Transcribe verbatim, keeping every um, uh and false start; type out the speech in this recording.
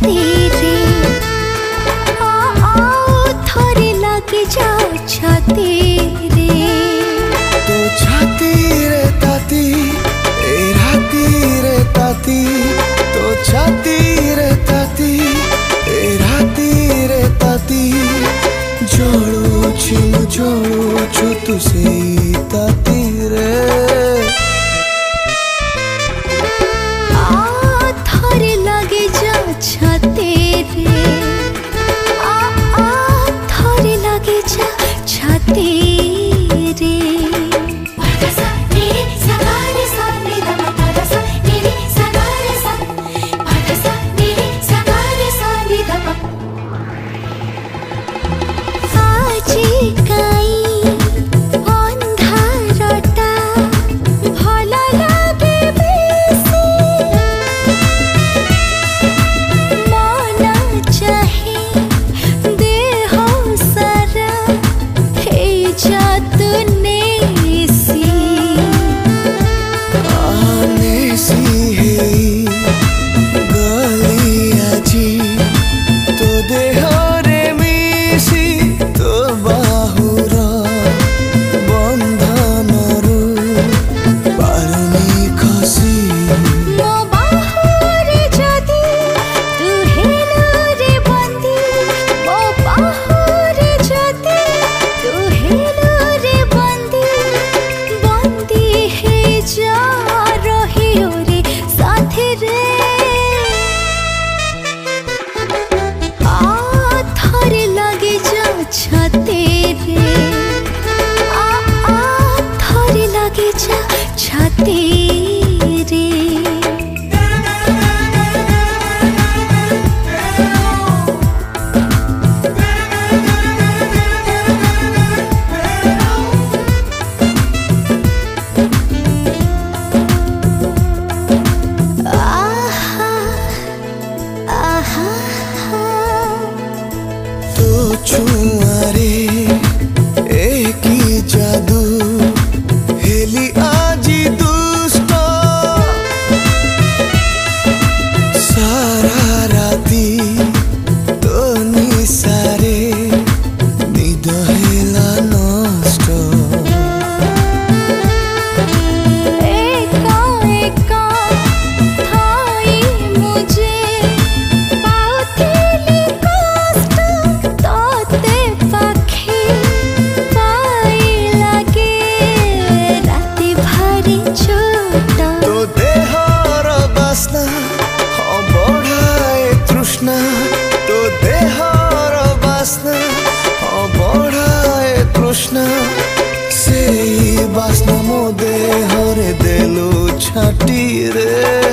छाती रे आओ थोड़ी लगी जा छाती रे तो छाती रे ताती ए राती रे ताती तो छाती रे ताती ए राती रे ताती जोड़ू छिलू जोड़ू छु तुसे ताती रे आ थोड़ी लगी जा छाती रे आ आ थोड़ी लगी जा छाती रे छाती रे आ आ थोड़ी लगी जा छाती रे आहा आहा तो छुआरे एक ही जादू हेली आजी दुष्ट सारा राती तो निसारे निद हेला नष्ट एका एका थाई मुझे पाउथिली कष्ट तोते पाखी पाई लागे राति भारी छोट तो देहर बासना हाँ बढ़ाए तृष्णा तो देहर बासना हाँ बढ़ाए तृष्णा से बासना मो देहरे देलु छाटी रे।